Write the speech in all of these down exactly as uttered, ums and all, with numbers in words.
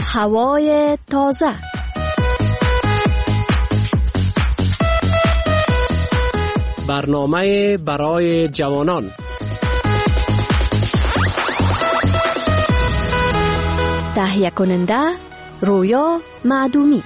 هوای تازه. برنامه برای جوانان. تهیه کننده رویا معدومی.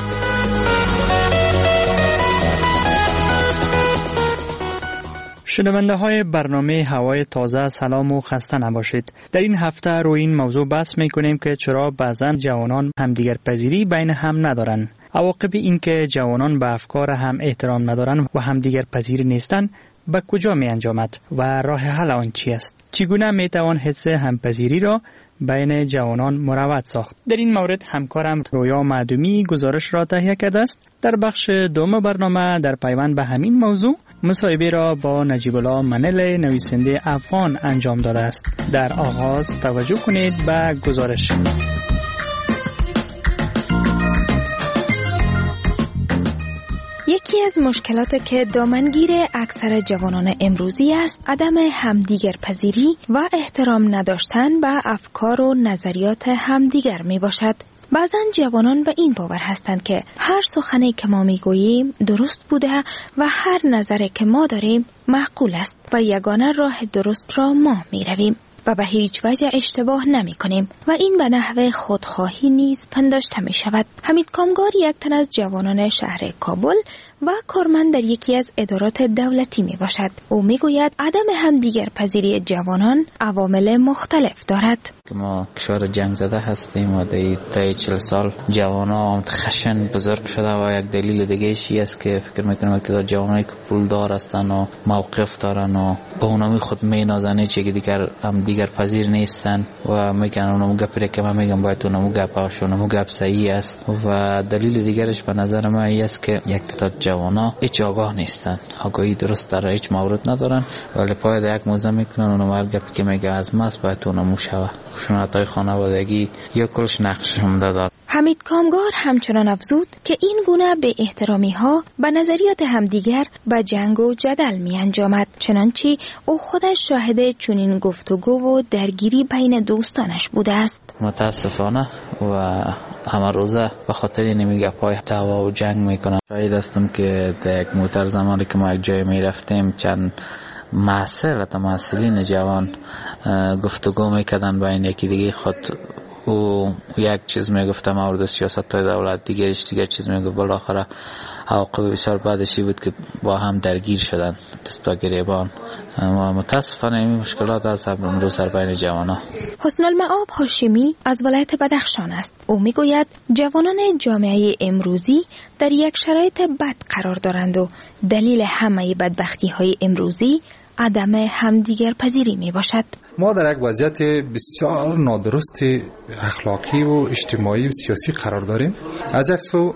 شنونده های برنامه هوای تازه، سلام و خسته نباشید. در این هفته روی این موضوع بحث میکنیم که چرا بعضا جوانان همدیگر پذیری بین هم ندارن. عواقب این که جوانان به افکار هم احترام ندارن و همدیگر پذیر نیستن به کجا می انجامد و راه حل آن چی است؟ چگونه می توان حس همپذیری را بین جوانان مروج ساخت؟ در این مورد همکارم رویا معدومی گزارش را تهیه کرده است. در بخش دوم برنامه در پیوند به همین موضوع مصاحبه را با نجیب الله منل نویسنده افغان انجام داده است. در آغاز توجه کنید به گزارش. یکی از مشکلات که دامنگیر اکثر جوانان امروزی است عدم همدیگر پذیری و احترام نداشتن به افکار و نظریات همدیگر می باشد. بعضن جوانان به این باور هستند که هر سخنی که ما می گوییم درست بوده و هر نظری که ما داریم معقول است و یگانه راه درست را ما می رویم و به هیچ وجه اشتباه نمی کنیم و این به نحو خودخواهی نیز پنداشته می شود. حمید کامگار یک تن از جوانان شهر کابل و کارمند در یکی از ادارات دولتی می باشد. او می گوید عدم همدیگر پذیری جوانان عوامل مختلف دارد. ما کشور جنگ زده هستیم و تا چهل سال جوانا خشن بزرگ شده و یک دلیل دیگه ایشی است که فکر میکنم که جوانایی که پولدار هستن و موقف دارن و به اونمی خود می نازنه چه که دیگر هم دیگر پذیر نیستن و میگن اونمو گپی که من میگم باید اونمو گپ هاش اونمو گپ صحیح است. و دلیل دیگرش به نظر من این است که یک تا جوانا هیچ آگاه نیستن، آگاهی درست در هیچ مورد ندارن ولی پای یک موزه میکنن اونم هر گپی که میگه از ماست باید اونمو شوه. خشونت‌های خانوادگی یا کلش نقش هم داره. حمید کامگار همچنان افزود که این گونه به احترامی ها به نظریات همدیگر به جنگ و جدل می انجامد، چنانچه او خودش شاهد چنین گفتگو و درگیری بین دوستانش بوده است. متاسفانه و همه روزه به خاطر نمیگه پای دعوا و جنگ میکنن. شاید هستم که در یک موتر زمانی که ما یک جای میرفتیم چند محصل تا محصلین جوان گفتگو میکردن بین یکی دیگه خود و یک چیز میگفتم مورد سیاست های دولت دیگرش دیگر چیز میگفت. بالاخره عواقب بسیار بعدشی بود که با هم درگیر شدن دست با گریبان و متاسفانه این مشکلات از امروز سر بین جوانان. حسن المعاب هاشمی از ولایت بدخشان است. او میگوید جوانان جامعه امروزی در یک شرایط بد قرار دارند و دلیل همه بدبختی های امروزی عدم همدیگر پذیری می باشد. ما در یک وضعیت بسیار نادرست اخلاقی و اجتماعی و سیاسی قرار داریم. از یک سو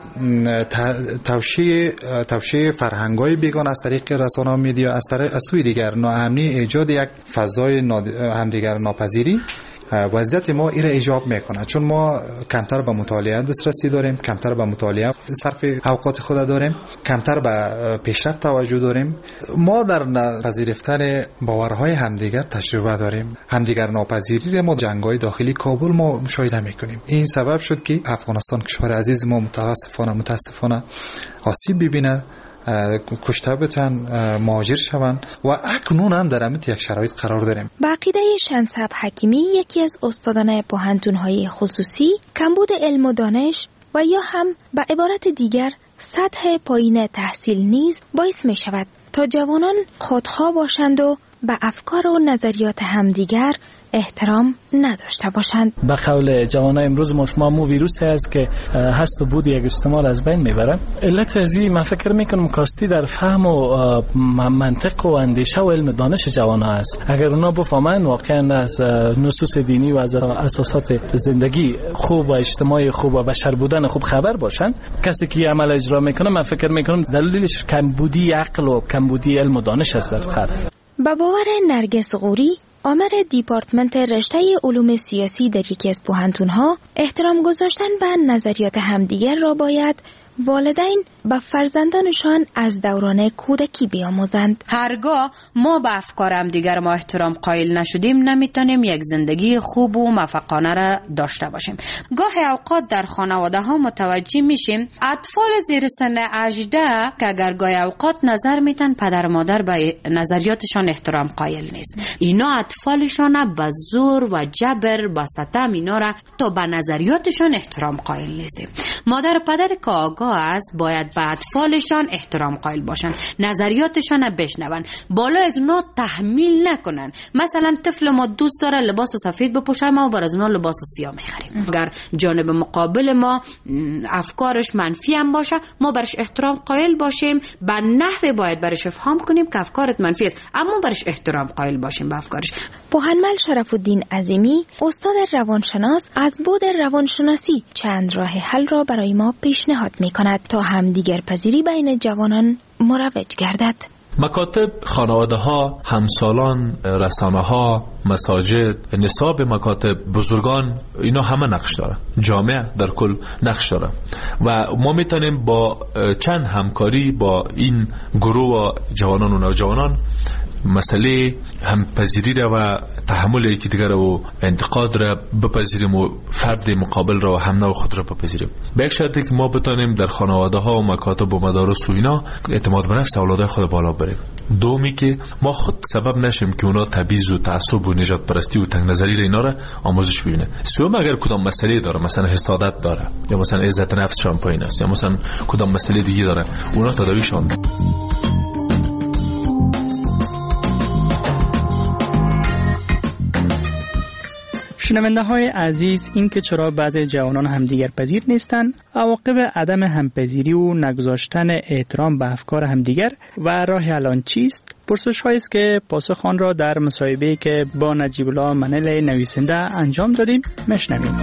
توشیع توشیع فرهنگ‌های بیگانه از طریق رسانه‌ها، میدیا، از طریق از سوی دیگر ناامنی، ایجاد یک فضای همدیگر ناپذیری وضعیت ما ایره ایجاب میکنه، چون ما کمتر به مطالعه دسترسی داریم، کمتر به مطالعه صرف اوقات خود داریم، کمتر به پیشرفت توجه داریم. ما در پذیرفتن باورهای همدیگر تجربه داریم. همدیگر ناپذیری ما جنگ‌های داخلی کابل ما مشاهده میکنیم. این سبب شد که افغانستان کشور عزیز ما متاسفانه متاسفانه آسیب ببینه، کشته بتن، مهاجر شوند و اکنون هم در امت یک شرایط قرار داریم. به عقیده شنصب حکیمی، یکی از استادان پوهنتون‌های خصوصی، کمبود علم و دانش و یا هم به عبارت دیگر سطح پایین تحصیل نیز باعث می شود تا جوانان خودخواه باشند و به افکار و نظریات همدیگر احترام نداشته باشند. به قول جوانای امروز ما مو ویروسی است که هست و بود یک اجتماع از بین میبرن. علت از این من فکر میکنم کاستی در فهم و منطق و اندیشه و علم دانش جوان ها است. اگر اونا بفهمن واقعا از نصوص دینی و از اساسات زندگی خوب و اجتماعی خوب و بشر بودن خوب خبر باشن، کسی که عمل اجرا میکنه من فکر میکنم دلیلش کمبودی عقل و کمبودی علم و دانش است در فرد. با باور نرگس غوری، آمر دیپارتمنت رشته علوم سیاسی در یکی از پوهنتون‌ها، احترام گذاشتن به نظریات همدیگر را باید والدین به فرزندانشان از دوران کودکی بیاموزند. هرگاه ما به افکار هم دیگر ما احترام قائل نشدیم نمیتونیم یک زندگی خوب و موفقانه را داشته باشیم. گاهی اوقات در خانواده ها متوجه میشیم اطفال زیر سن هجده که اگر گاهی اوقات نظر میتن پدر مادر به نظریاتشان احترام قائل نیست. اینا اطفالشان به زور و جبر با ستم اینا را تا به نظریاتشان احترام قائل نیستیم. مادر و پدر که آگاه است باید به اطفالشان احترام قائل باشن، نظریاتشان را بشنون، بالا از اونا تحمیل نکنن. مثلا طفل ما دوست داره لباس سفید بپوشه، ما بر از اونا لباس سیاه میخریم. اگر جانب مقابل ما افکارش منفی هم باشه ما برش احترام قائل باشیم، به نحوی باید برش افهام کنیم که افکارت منفی است اما برش احترام قائل باشیم به افکارش. پوهنمل شرف الدین عظیمی استاد روانشناس از بود روانشناسی چند راه حل را برای ما پیشنهاد می‌کند تا همدیگر پذیری بین جوانان مروج گردد. مکاتب، خانواده ها، همسالان، رسانه ها، مساجد، نصاب مکاتب، بزرگان، اینا همه نقش داره. جامعه در کل نقش داره و ما میتونیم با چند همکاری با این گروه جوانان و نوجوانان مسئله همپذیری را و تحمل یکی دیگر و انتقاد را بپذیریم و فرد مقابل را و هم نوع خود را بپذیریم. به یک شرطی که ما بتانیم در خانواده ها و مکاتب و مدارس و اینا اعتماد به نفس اولادای خود بالا بریم. دومی که ما خود سبب نشیم که اونا تبعیض و تعصب و نجات پرستی و تنگ نظری را اینا را آموزش ببینه. سوم اگر کدام مسئله داره، مثلا حسادت داره یا مثلا عزت نفسشان پایین است یا مثلا کدام مسئله دیگه داره، اونا تداویشان ده. شنونده های عزیز، این که چرا بعضی جوانان همدیگر پذیر نیستند، عواقب عدم همپذیری و نگذاشتن احترام به افکار همدیگر و راه حل چیست؟ پرسش هایی است که پاسخ آن را در مصاحبه‌ای که با نجیب الله منل نویسنده انجام دادیم میشنویم.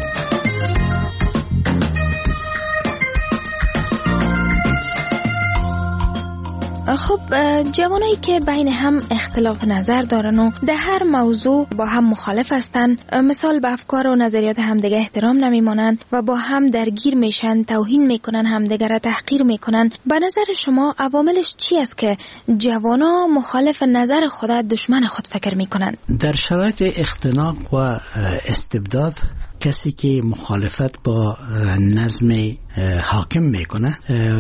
خب جوانایی که بین هم اختلاف نظر دارن و در هر موضوع با هم مخالف هستن، مثال به افکار و نظریات همدیگه احترام نمیمانند و با هم درگیر میشن، توهین میکنن، همدیگه را تحقیر میکنن، به نظر شما عواملش چی است که جوانا مخالف نظر خود دشمن خود فکر میکنن؟ در شرایط اختناق و استبداد کسی که مخالفت با نظم حاکم میکنه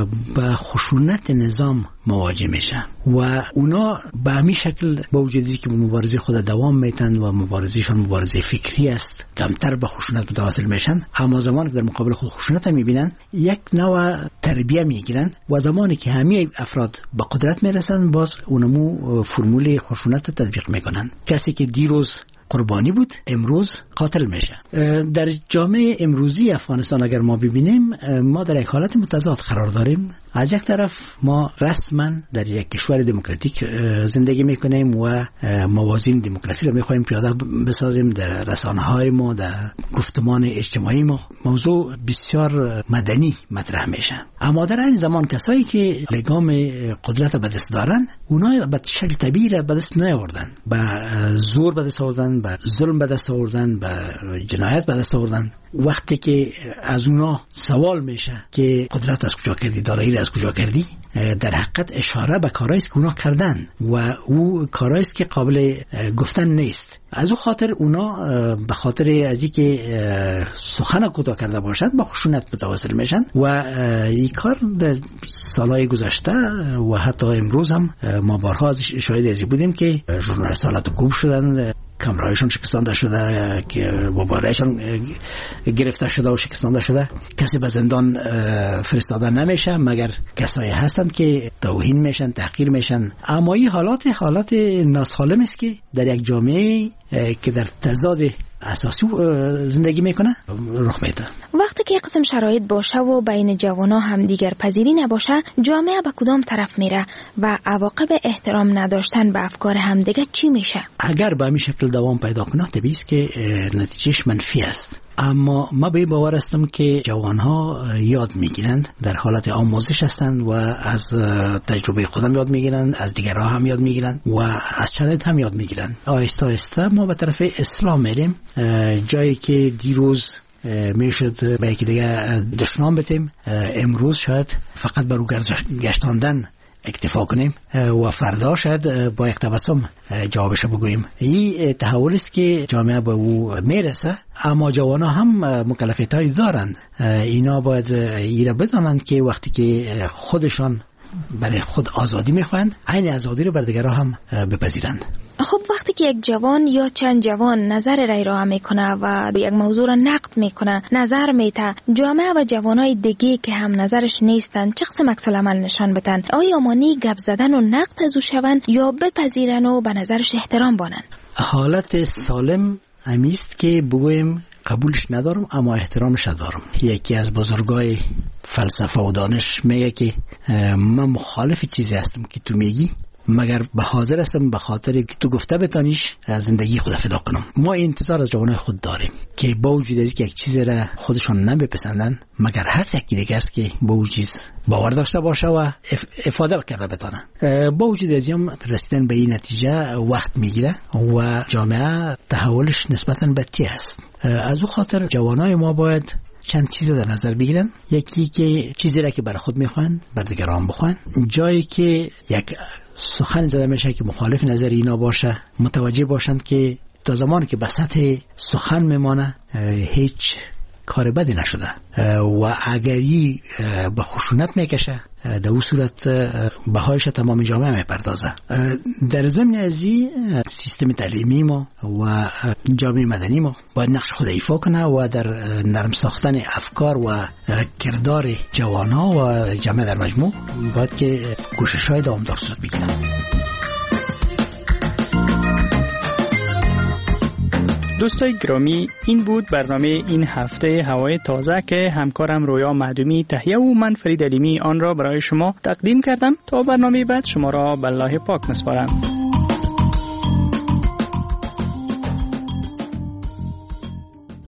با خشونت نظام مواجه میشن و اونا به همین شکل با وجودی که مبارزه خود دوام میتن و مبارزهشان مبارزه فکری است، کمتر به خشونت متوسل میشن، اما زمانی که در مقابل خود خشونت میبینن یک نوع تربیه میگیرن و زمانی که همه افراد به قدرت میرسن باز اونمو فرمول خشونت تطبیق میکنن. کسی که دیروز قربانی بود امروز قاتل میشه. در جامعه امروزی افغانستان اگر ما ببینیم ما در یک حالت متضاد قرار داریم. از یک طرف ما رسما در یک کشور دموکراتیک زندگی میکنیم و موازین دموکراسی رو میخوایم پیاده بسازیم در رسانه های ما، در گفتمان اجتماعی ما موضوع بسیار مدنی مطرح میشه. اما در این زمان کسایی که لگام قدرت به دست دارن اونا به شکل طبیعی به دست نیاوردن، به زور به دست آوردن، به ظلم به دست آوردن، به جنایت به دست آوردن. وقتی که از اونا سوال میشه که قدرت از کجا کردی، دارایی از کجا کردی، در حقیقت اشاره به کارهایی که اونا کردن و او کارهایی که قابل گفتن نیست. از او خاطر اونا به خاطر از اینکه سخن کوتاه کرده باشند با خشونت متوسل میشن و این کار در سالهای گذشته و حتی امروز هم ما بارها شاهد ازی بودیم که ژورنالیست‌ها کوب شدن، کامرایشان شکستانده شده، که موبایلشان گرفته شده و شکستانده شده. کسی به زندان فرستاده نمیشه مگر کسایی هستند که توهین میشن، تحقیر میشن. اما این حالات حالات ناسالم است که در یک جامعه که در تضاد اساسی زندگی میکنه رخ میده. وقتی که قسم شرایط باشه و بین جوانا هم دیگر پذیری نباشه، جامعه به کدام طرف میره و عواقب احترام نداشتن به افکار همدیگه چی میشه؟ اگر به همین شکل دوام پیدا کنه طبیعی است که نتیجهش منفی است. اما ما به باور هستم که جوانها یاد میگیرند، در حالت آموزش هستند و از تجربه خودم یاد میگیرند، از دیگرها هم یاد میگیرند و از شرایط هم یاد میگیرند. آهسته آهسته ما به طرف اسلام میریم، جایی که دیروز میشد به یکی دیگه دشنام بتیم. امروز شاید فقط برو گشتاندن اکتفا کنیم و فردا شاید با یک تبسم جوابش بگوییم. این تحول است که جامعه به او میرسه، اما جوانا هم مکلفیت‌هایی دارند. اینا باید اینا بدانند که وقتی که خودشان برای خود آزادی میخواهند، عین آزادی رو بر دیگران هم بپذیرند. خب وقتی که یک جوان یا چند جوان نظر رای را میکنه و یک موضوع را نقد میکنه، نظر میته، جامعه و جوانای دیگه که هم نظرش نیستن چه قسم عکس العمل نشان بدن؟ آیا مانی گپ زدن و نقد از او شوند یا بپذیرن و به نظرش احترام بانن؟ حالت سالم همیست که بگویم قبولش ندارم اما احترامش دارم. یکی از بزرگای فلسفه و دانش میگه که من مخالف چیزی هستم که تو میگی، مگر به حاضر هستم به خاطر که تو گفته بتانیش زندگی خود فدا کنم. ما انتظار از جوانای خود داریم که با وجود از که یک چیز را خودشان نمیپسندن، مگر حق یکی دیگه است که با اون چیز باور داشته باشه و افاده کرده بتانه. با وجود از این رسیدن به این نتیجه وقت میگیره و جامعه تحولش نسبتاً بدی است. از اون خاطر جوانای ما باید چند چیز در نظر بگیرن. یکی که چیزی را که برای خود میخوان بر دیگران بخوان. جایی که یک سخن زده میشه که مخالف نظر اینا باشه، متوجه باشند که تا زمانی که به سطح سخن میمانه هیچ کار بدی نشده و اگری به خشونت میکشه در اون صورت بهایش تمام جامعه میپردازه. در ضمن ازی سیستم تعلیمی ما و جامعه مدنی ما باید نقش خود ایفا کنه و در نرم ساختن افکار و کردار جوانا و جامعه در مجموع باید که کوشش‌های دوامدار صورت بگیره. دوستای گرامی، این بود برنامه این هفته هوای تازه که همکارم رویا معدومی تهیه و من فرید علیمی آن را برای شما تقدیم کردم. تا برنامه بعد شما را به الله پاک می‌سپارم.